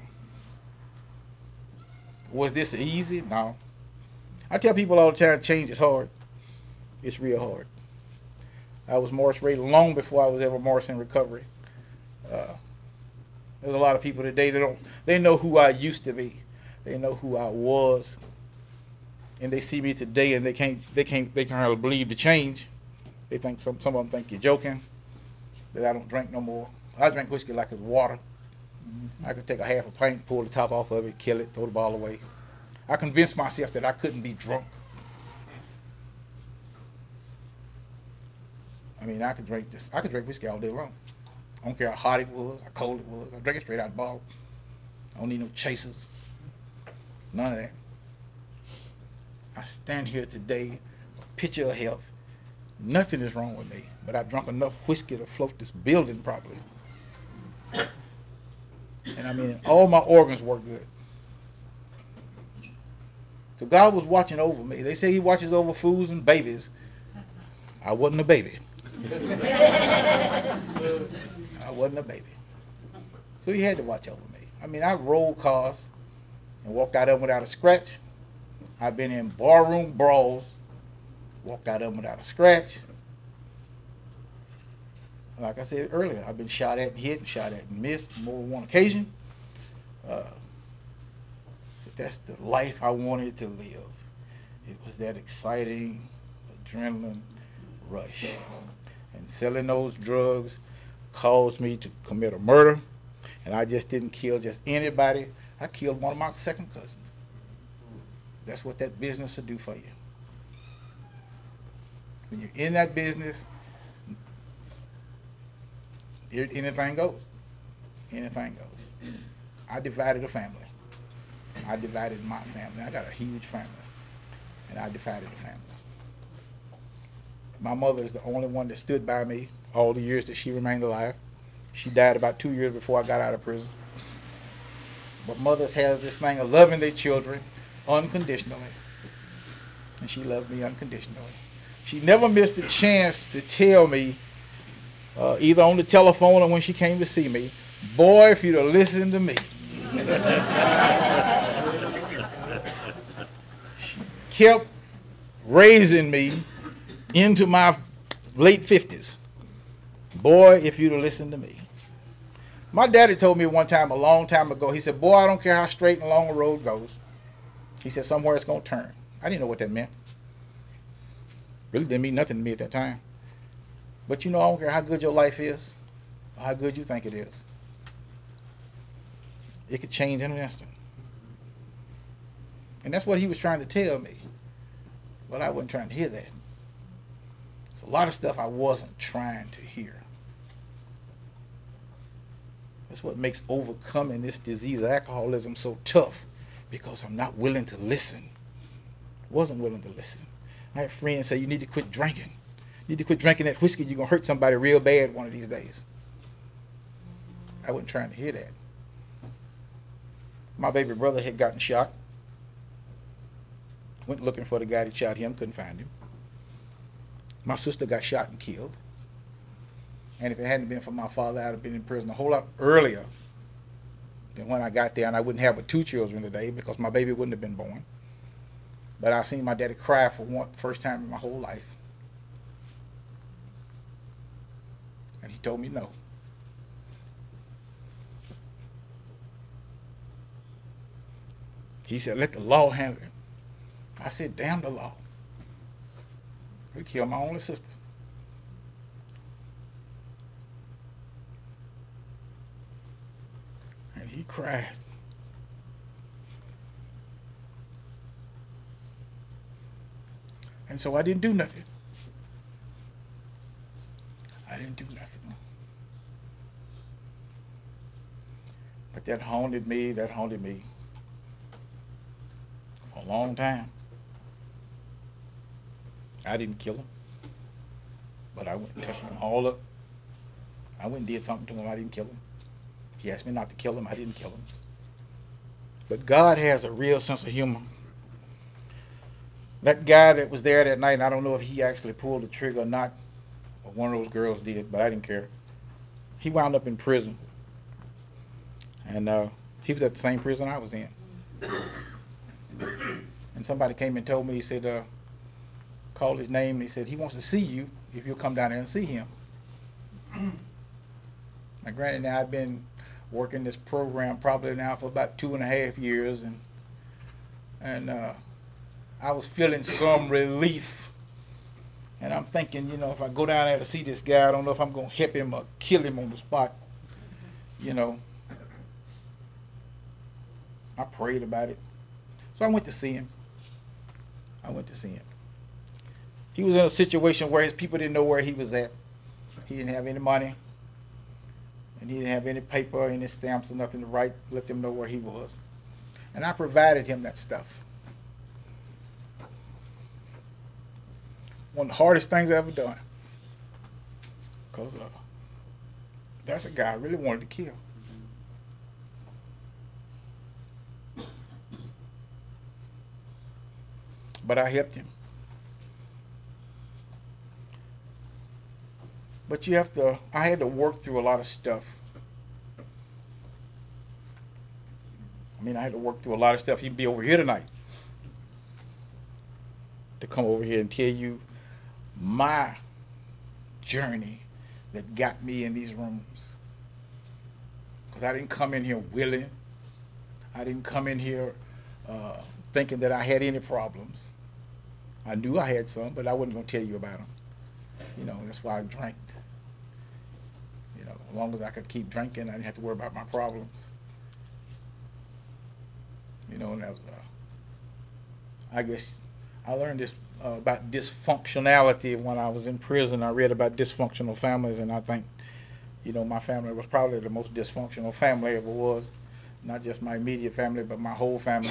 Was this easy? No. I tell people all the time, change is hard. It's real hard. I was Morris Ray long before I was ever Morris in recovery. Uh, there's a lot of people today that don't, they know who I used to be. They know who I was. And they see me today and they can't, they can't, they can't hardly believe the change. They think, some, some of them think you're joking, that I don't drink no more. I drink whiskey like it's water. I could take a half a pint, pull the top off of it, kill it, throw the bottle away. I convinced myself that I couldn't be drunk. I mean, I could drink this. I could drink whiskey all day long. I don't care how hot it was, how cold it was. I drink it straight out the bottle. I don't need no chasers. None of that. I stand here today, a picture of health. Nothing is wrong with me, but I drunk enough whiskey to float this building properly. And I mean, all my organs work good. So God was watching over me. They say he watches over fools and babies. I wasn't a baby. I wasn't a baby. So he had to watch over me. I mean, I rolled cars and walked out of them without a scratch. I've been in barroom brawls, walked out of them without a scratch. Like I said earlier, I've been shot at and hit and shot at and missed more than one occasion. Uh, but that's the life I wanted to live. It was that exciting adrenaline rush. And selling those drugs caused me to commit a murder. And I just didn't kill just anybody. I killed one of my second cousins. That's what that business will do for you. When you're in that business, anything goes. Anything goes. I divided a family. I divided my family. I got a huge family. And I divided the family. My mother is the only one that stood by me all the years that she remained alive. She died about two years before I got out of prison. But mothers has this thing of loving their children unconditionally. And she loved me unconditionally. She never missed a chance to tell me, uh, either on the telephone or when she came to see me, boy, if you'd have listened to me. She kept raising me into my late fifties. Boy, if you'd have listened to me. My daddy told me one time, a long time ago, he said, boy, I don't care how straight and long a road goes. He said, somewhere it's going to turn. I didn't know what that meant. Really didn't mean nothing to me at that time. But you know, I don't care how good your life is, or how good you think it is. It could change in an instant. And that's what he was trying to tell me. But I wasn't trying to hear that. There's a lot of stuff I wasn't trying to hear. That's what makes overcoming this disease of alcoholism so tough, because I'm not willing to listen. Wasn't willing to listen. I had friends say, you need to quit drinking. You need to quit drinking that whiskey. You're going to hurt somebody real bad one of these days. I wasn't trying to hear that. My baby brother had gotten shot. Went looking for the guy that shot him, couldn't find him. My sister got shot and killed. And if it hadn't been for my father, I'd have been in prison a whole lot earlier than when I got there. And I wouldn't have but two children today because my baby wouldn't have been born. But I seen my daddy cry for one first time in my whole life. And he told me no. He said, let the law handle it. I said, damn the law. We killed my only sister. And he cried. And so I didn't do nothing. I didn't do nothing. But that haunted me, that haunted me for a long time. I didn't kill him, but I went and touched him all up. I went and did something to him. I didn't kill him. He asked me not to kill him. I didn't kill him. But God has a real sense of humor. That guy that was there that night, and I don't know if he actually pulled the trigger or not, or one of those girls did, but I didn't care. He wound up in prison. And uh, he was at the same prison I was in. And somebody came and told me, he said, uh, called his name, and he said, he wants to see you if you'll come down there and see him. Now, granted, now I've been working this program probably now for about two and a half years, and and uh, I was feeling some relief. And I'm thinking, you know, if I go down there to see this guy, I don't know if I'm going to help him or kill him on the spot. You know, I prayed about it. So I went to see him. I went to see him. He was in a situation where his people didn't know where he was at. He didn't have any money. And he didn't have any paper, any stamps or nothing to write, let them know where he was. And I provided him that stuff. One of the hardest things I ever done. Because uh, that's a guy I really wanted to kill. But I helped him. But you have to, I had to work through a lot of stuff. I mean, I had to work through a lot of stuff. He'd be over here tonight to come over here and tell you my journey that got me in these rooms. Because I didn't come in here willing. I didn't come in here uh, thinking that I had any problems. I knew I had some, but I wasn't going to tell you about them. You know, that's why I drank. You know, as long as I could keep drinking, I didn't have to worry about my problems. You know, and that was, uh, I guess, I learned this uh, about dysfunctionality when I was in prison. I read about dysfunctional families, and I think, you know, my family was probably the most dysfunctional family I ever was. Not just my immediate family, but my whole family.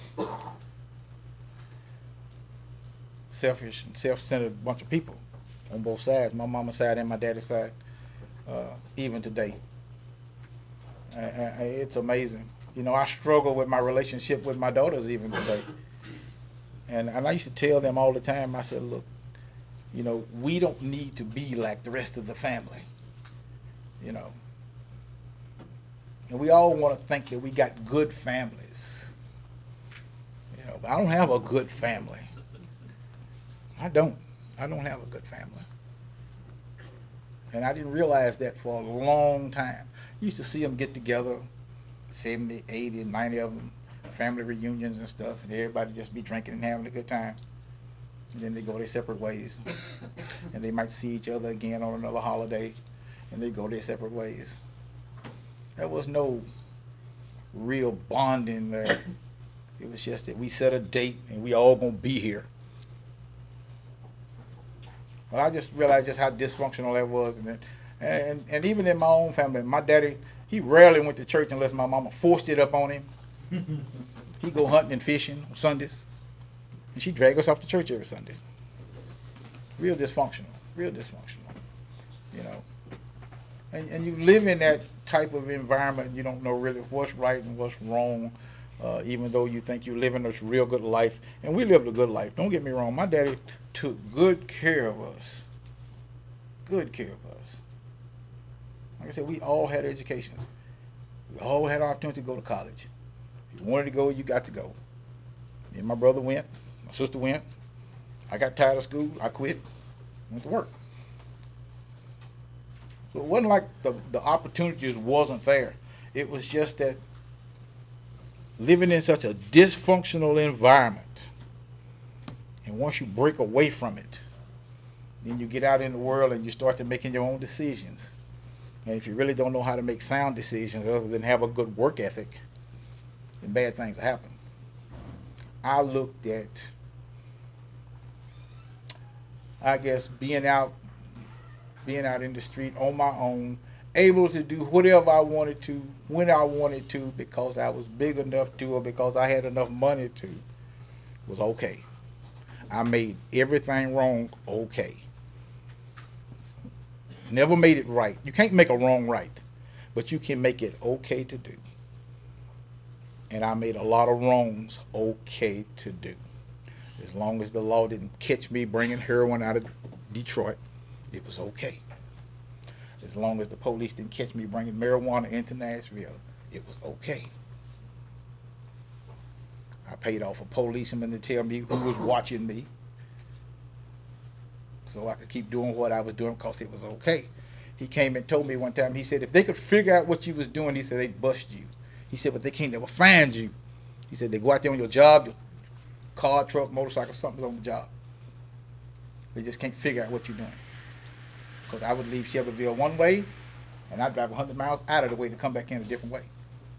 Selfish and self-centered bunch of people on both sides, my mama's side and my daddy's side, uh, even today. Uh, it's amazing. You know, I struggle with my relationship with my daughters even today. And, and I used to tell them all the time, I said, look, you know, we don't need to be like the rest of the family, you know. And we all want to think that we got good families. You know, but I don't have a good family. I don't. I don't have a good family. And I didn't realize that for a long time. I used to see them get together, seventy, eighty, ninety of them, family reunions and stuff, and everybody just be drinking and having a good time. And then they go their separate ways. And they might see each other again on another holiday, and they go their separate ways. There was no real bonding there. It was just that we set a date, and we all gonna be here. Well, I just realized just how dysfunctional that was, and, and and even in my own family, my daddy, he rarely went to church unless my mama forced it up on him. He'd go hunting and fishing on Sundays, and she'd drag us off to church every Sunday. Real dysfunctional, real dysfunctional, you know. And and you live in that type of environment, you don't know really what's right and what's wrong, uh, even though you think you're living a real good life. And we lived a good life. Don't get me wrong. My daddy took good care of us. Good care of us. Like I said, we all had educations. We all had an opportunity to go to college. If you wanted to go, you got to go. Me and my brother went. My sister went. I got tired of school. I quit. Went to work. So it wasn't like the, the opportunities wasn't there. It was just that living in such a dysfunctional environment, and once you break away from it, then you get out in the world and you start to making your own decisions. And if you really don't know how to make sound decisions other than have a good work ethic, then bad things happen. I looked at, I guess, being out, being out in the street on my own, able to do whatever I wanted to, when I wanted to, because I was big enough to, or because I had enough money to, was okay. I made everything wrong okay. Never made it right. You can't make a wrong right, but you can make it okay to do. And I made a lot of wrongs okay to do. As long as the law didn't catch me bringing heroin out of Detroit, it was okay. As long as the police didn't catch me bringing marijuana into Nashville, it was okay. I paid off a policeman to tell me who was watching me, so I could keep doing what I was doing because it was okay. He came and told me one time, he said, if they could figure out what you was doing, he said, they'd bust you. He said, but they can't never find you. He said, they go out there on your job, your car, truck, motorcycle, something's on the job. They just can't figure out what you're doing. Because I would leave Shelbyville one way, and I'd drive one hundred miles out of the way to come back in a different way.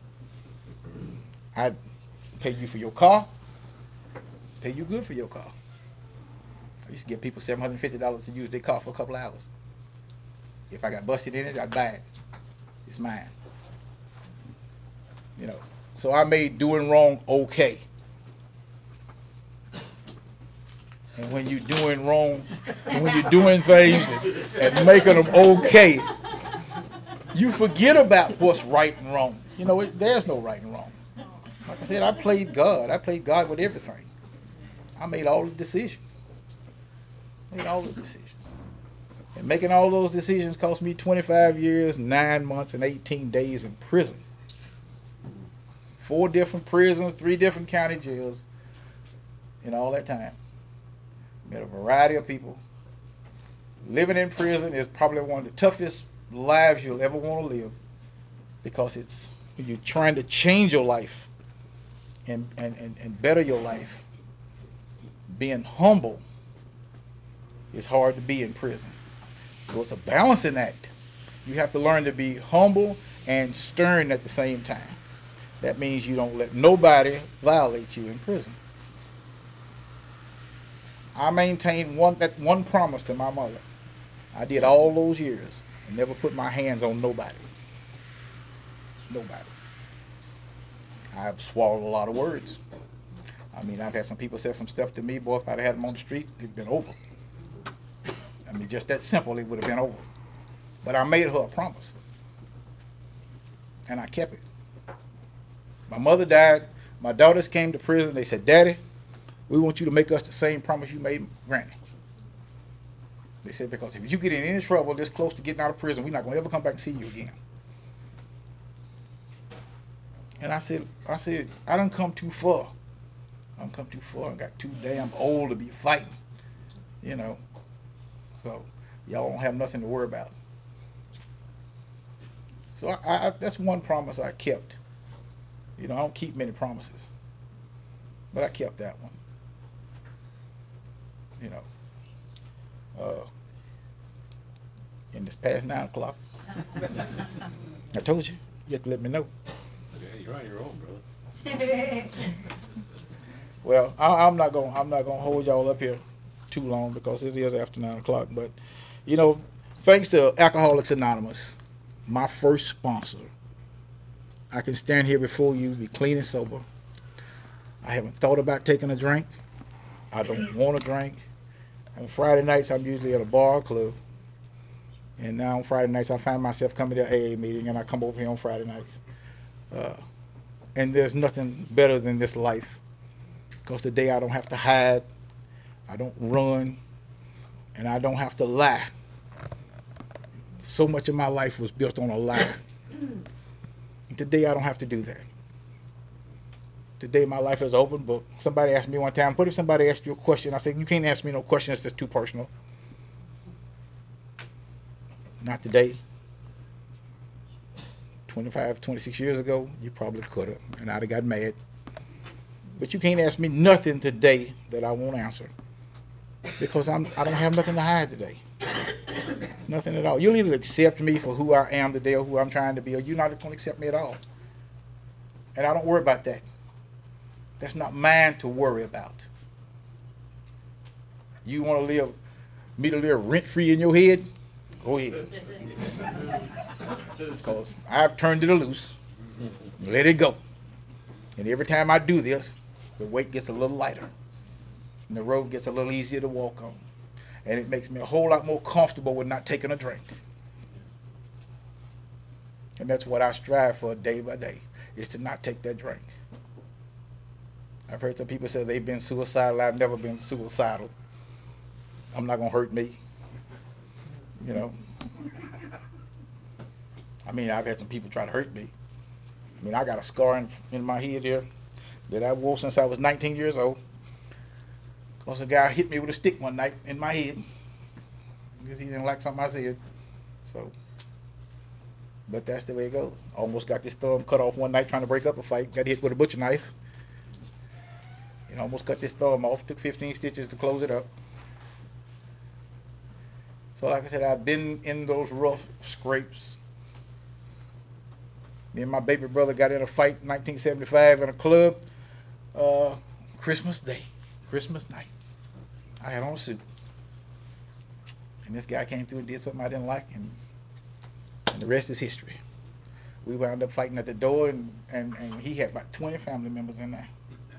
I'd pay you for your car, pay you good for your car. I used to give people seven hundred fifty dollars to use their car for a couple of hours. If I got busted in it, I'd buy it. It's mine. You know, so I made doing wrong okay. And when you're doing wrong, and when you're doing things and, and making them okay, you forget about what's right and wrong. You know, it, there's no right and wrong. Like I said, I played God. I played God with everything. I made all the decisions. Made all the decisions. And making all those decisions cost me twenty-five years, nine months, and eighteen days in prison. Four different prisons, three different county jails, in all that time. Met a variety of people. Living in prison is probably one of the toughest lives you'll ever want to live, because it's you're trying to change your life and, and, and, and better your life. Being humble is hard to be in prison. So it's a balancing act. You have to learn to be humble and stern at the same time. That means you don't let nobody violate you in prison. I maintained one that one promise to my mother. I did all those years and never put my hands on nobody. Nobody. I've swallowed a lot of words. I mean, I've had some people say some stuff to me, boy, if I'd had them on the street, it'd been over. I mean, just that simple, it would have been over. But I made her a promise. And I kept it. My mother died. My daughters came to prison. They said, Daddy, we want you to make us the same promise you made Granny. They said, because if you get in any trouble this close to getting out of prison, we're not going to ever come back and see you again. And I said, I said, I done come too far. I done come too far. I got too damn old to be fighting, you know. So y'all don't have nothing to worry about. So I, I, that's one promise I kept. You know, I don't keep many promises, but I kept that one. You know, uh, and it's past nine o'clock. I told you, you have to let me know. Yeah, you're on your own, brother. Well, I, I'm not gonna I'm not gonna hold y'all up here too long because it is after nine o'clock. But you know, thanks to Alcoholics Anonymous, my first sponsor, I can stand here before you, be clean and sober. I haven't thought about taking a drink. I don't want to drink. On Friday nights, I'm usually at a bar or club. And now on Friday nights, I find myself coming to an A A meeting, and I come over here on Friday nights. Uh, and there's nothing better than this life, because today I don't have to hide, I don't run, and I don't have to lie. So much of my life was built on a lie. And today I don't have to do that. Today my life is open book. Somebody asked me one time, what if somebody asked you a question? I said, you can't ask me no question that's just too personal. Not today. twenty-five, twenty-six years ago, you probably could have, and I'd have got mad. But you can't ask me nothing today that I won't answer, because I'm, I don't have nothing to hide today. Nothing at all. You'll either accept me for who I am today or who I'm trying to be, or you're not going to accept me at all. And I don't worry about that. That's not mine to worry about. You want to live, me to live rent-free in your head? Go ahead. Because I've turned it loose. Let it go. And every time I do this, the weight gets a little lighter. And the road gets a little easier to walk on. And it makes me a whole lot more comfortable with not taking a drink. And that's what I strive for day by day, is to not take that drink. I've heard some people say they've been suicidal. I've never been suicidal. I'm not going to hurt me. You know. I mean, I've had some people try to hurt me. I mean, I got a scar in, in my head here that I wore since I was nineteen years old. Because a guy hit me with a stick one night in my head because he didn't like something I said. So, but that's the way it goes. Almost got this thumb cut off one night trying to break up a fight. Got hit with a butcher knife. And almost cut this thumb off. Took fifteen stitches to close it up. So like I said, I've been in those rough scrapes. Me and my baby brother got in a fight in nineteen seventy-five in a club. Uh, Christmas Day. Christmas night. I had on a suit. And this guy came through and did something I didn't like, and, and the rest is history. We wound up fighting at the door, and, and, and he had about twenty family members in there.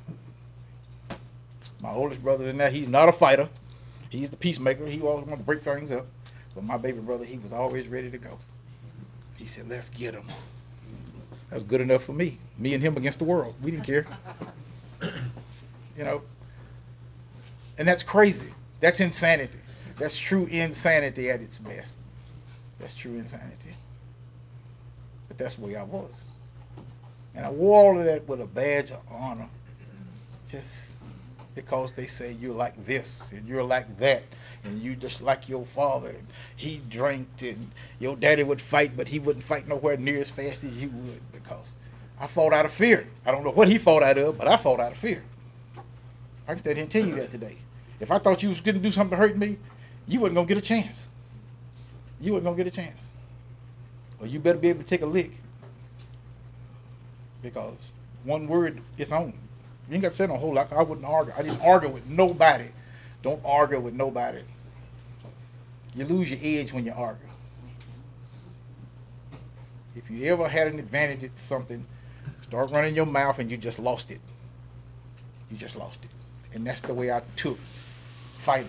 My oldest brother in there, he's not a fighter. He's the peacemaker. He always wanted to break things up. But my baby brother, he was always ready to go. He said, let's get him. That was good enough for me. Me and him against the world. We didn't care. You know. And that's crazy. That's insanity. That's true insanity at its best. That's true insanity. But that's the way I was. And I wore all of that with a badge of honor. Just because they say you're like this and you're like that. And you just like your father. And he drank and your daddy would fight, but he wouldn't fight nowhere near as fast as you would, because I fought out of fear. I don't know what he fought out of, but I fought out of fear. I can stand here and tell you that today. If I thought you was going to do something to hurt me, you wasn't going to get a chance. You wasn't going to get a chance. Or you better be able to take a lick. Because one word is on. You ain't got to say no whole lot. I wouldn't argue. I didn't argue with nobody. Don't argue with nobody. You lose your edge when you argue. If you ever had an advantage at something, start running your mouth and you just lost it. You just lost it. And that's the way I took fighting.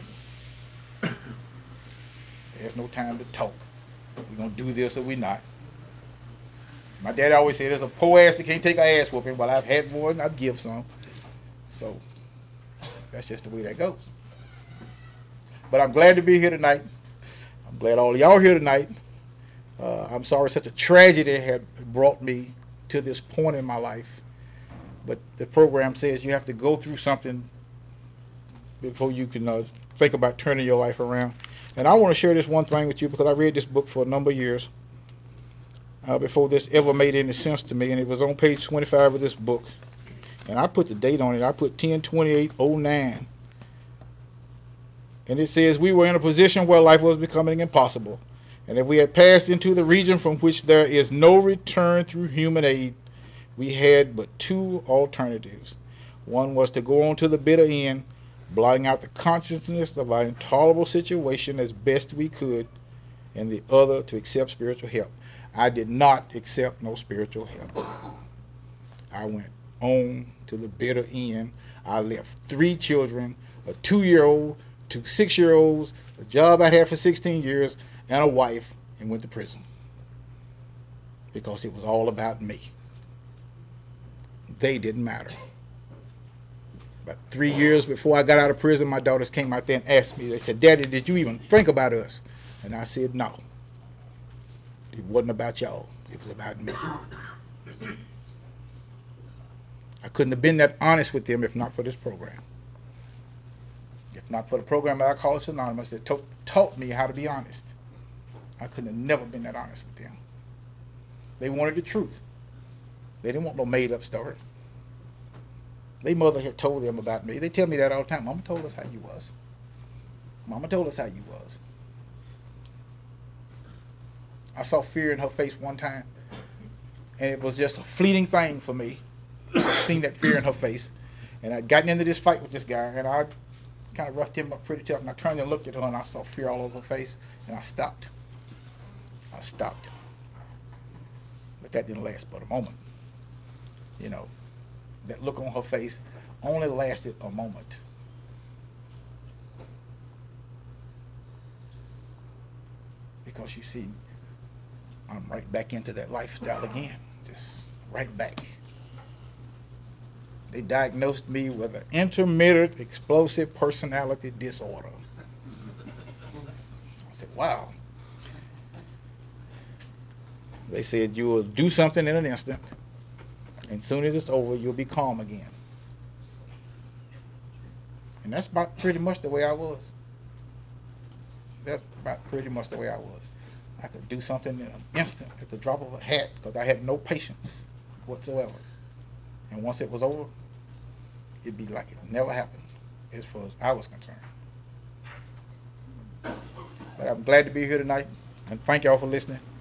There's no time to talk. We're going to do this or we're not. My daddy always said, there's a poor ass that can't take an ass whooping. Well, I've had one, I'd give some. So that's just the way that goes. But I'm glad to be here tonight. I'm glad all of y'all are here tonight. Uh, I'm sorry such a tragedy had brought me to this point in my life. But the program says you have to go through something before you can uh, think about turning your life around. And I want to share this one thing with you, because I read this book for a number of years uh, before this ever made any sense to me. And it was on page twenty-five of this book. And I put the date on it. I put ten twenty-eight oh nine. And it says, we were in a position where life was becoming impossible. And if we had passed into the region from which there is no return through human aid, we had but two alternatives. One was to go on to the bitter end, blotting out the consciousness of our intolerable situation as best we could, and the other to accept spiritual help. I did not accept no spiritual help. I went on to the bitter end. I left three children, a two-year-old, two six-year-olds, a job I had for sixteen years, and a wife, and went to prison. Because it was all about me. They didn't matter. About three years before I got out of prison, my daughters came out there and asked me, they said, Daddy, did you even think about us? And I said, no. It wasn't about y'all. It was about me. I couldn't have been that honest with them if not for this program. If not for the program of Alcoholics Anonymous that to- taught me how to be honest, I couldn't have never been that honest with them. They wanted the truth. They didn't want no made-up story. Their mother had told them about me. They tell me that all the time. Mama told us how you was. Mama told us how you was. I saw fear in her face one time, and it was just a fleeting thing for me. I seen that fear in her face, and I'd gotten into this fight with this guy, and I kind of roughed him up pretty tough, and I turned and looked at her, and I saw fear all over her face, and I stopped. I stopped. But that didn't last but a moment. You know, that look on her face only lasted a moment. Because you see, I'm right back into that lifestyle again, just right back. They diagnosed me with an intermittent explosive personality disorder. I said, wow. They said you will do something in an instant, and as soon as it's over, you'll be calm again. And that's about pretty much the way I was. That's about pretty much the way I was. I could do something in an instant at the drop of a hat because I had no patience whatsoever. And once it was over, it'd be like it never happened as far as I was concerned. But I'm glad to be here tonight, and thank y'all for listening.